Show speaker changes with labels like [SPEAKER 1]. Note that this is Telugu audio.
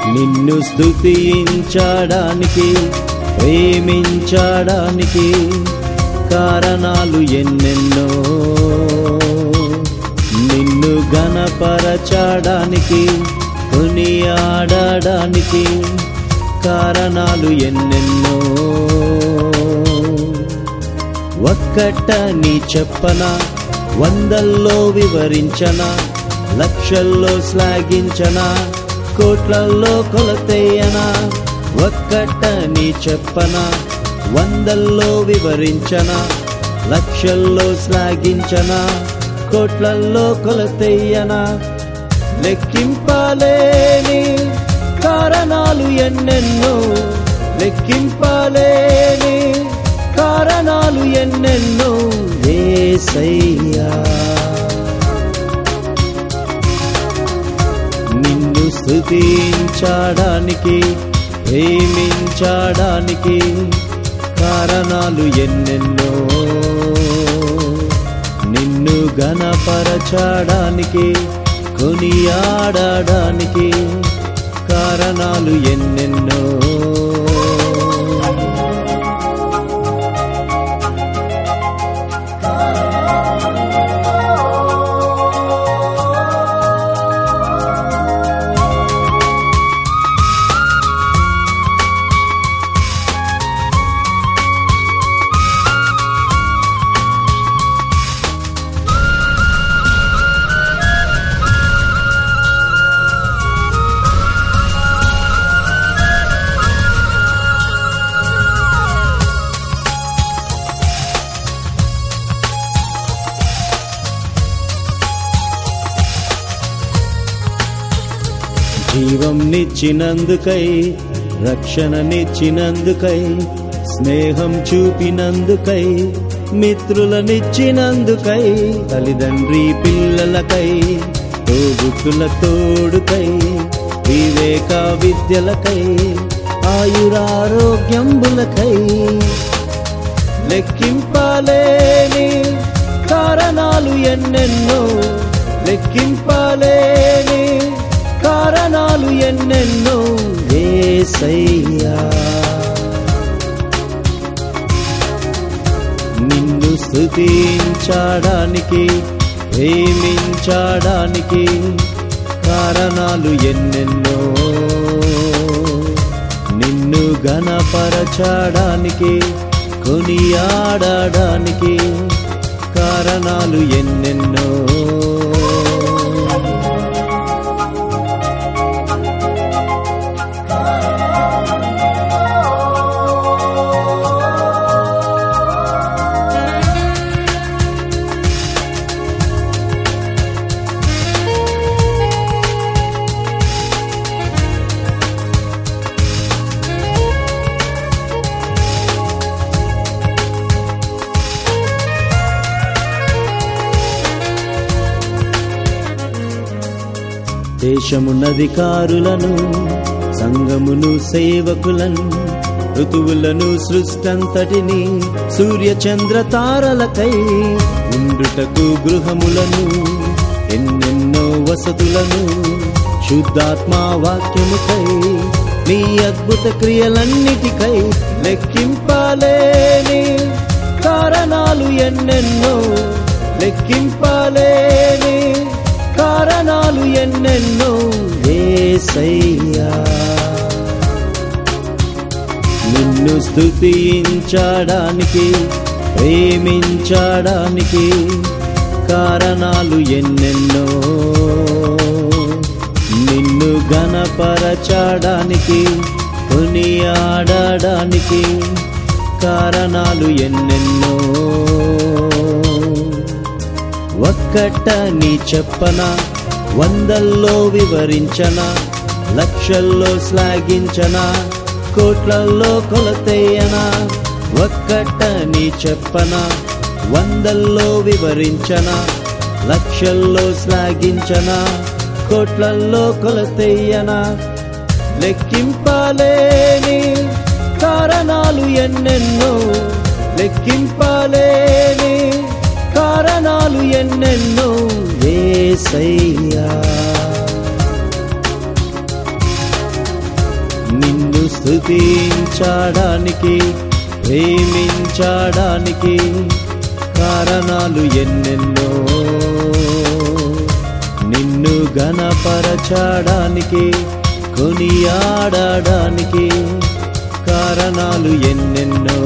[SPEAKER 1] నిన్ను స్తుతించడానికి ప్రేమించడానికి కారణాలు ఎన్నెన్నో, నిన్ను ఘనపరచడానికి కొనియాడడానికి కారణాలు ఎన్నెన్నో. ఒక్కటని చెప్పనా, వందల్లో వివరించనా, లక్షల్లో శ్లాఘించనా, కోట్లల్లో కొలతేయనా. ఒక్కటని చెప్పనా, వందల్లో వివరించనా, లక్షల్లో శ్లాఘించనా, కోట్లల్లో కొలతేయనా. లెక్కింపలేని కారణాలు ఎన్నెన్నో, లెక్కింపలేని కారణాలు ఎన్నెన్నో యేసయ్యా. నిన్ను స్తుతించడానికి ప్రేమించడానికి కారణాలు ఎన్నెన్నో, నిన్ను ఘనపరచడానికి కొనియాడడానికి కారణాలు ఎన్నెన్నో. జీవం నిచ్చినందుకై, రక్షణనిచ్చినందుకై, స్నేహం చూపినందుకై, మిత్రులనిచ్చినందుకై, తల్లిదండ్రి పిల్లలకై, తోబుట్టుల తోడుకై, వివేక విద్యలకై, ఆయురారోగ్యంబులకై. లెక్కింపలేని కారణాలు ఎన్నెన్నో, లెక్కింపలేని కారణాలు ఎన్నెన్నో యేసయ్యా. నిన్ను స్తుతించడానికి ప్రేమించడానికి కారణాలు ఎన్నెన్నో, నిన్ను ఘనపరచడానికి కొనియాడడానికి కారణాలు ఎన్నెన్నో. దేశమునధికారులను, సంఘమును, సేవకులను, ఋతువులను, సృష్టంతటిని, సూర్య చంద్ర తారలకై, ఉండుటకు గృహములను, ఎన్నెన్నో వసతులను, శుద్ధాత్మా వాక్యముకై, నీ అద్భుత క్రియలన్నిటికై. లెక్కింపలేని కారణాలు ఎన్నెన్నో, లెక్కింపలేని కారణాలు ఎన్నెన్నో యేసయ్యా. నిన్ను స్తుతించడానికి ప్రేమించడానికి కారణాలు ఎన్నెన్నో, నిన్ను ఘనపరచడానికి కొనియాడడానికి కారణాలు ఎన్నెన్నో. ఒక్కటని చెప్పనా, వందల్లో వివరించనా, లక్షల్లో శ్లాఘించనా, కోట్లల్లో కొలతేయనా. ఒక్కటని చెప్పనా, వందల్లో వివరించనా, లక్షల్లో శ్లాఘించనా, కోట్లల్లో కొలతేయనా. లెక్కింపలేని కారణాలు ఎన్నెన్నో, లెక్కింపలేని కారణాలు ఎన్నెన్నో యేసయ్యా. స్తుతించడానికి ప్రేమించడానికి కారణాలు ఎన్నెన్నో, నిన్ను ఘనపరచడానికి కొనియాడడానికి కారణాలు ఎన్నెన్నో.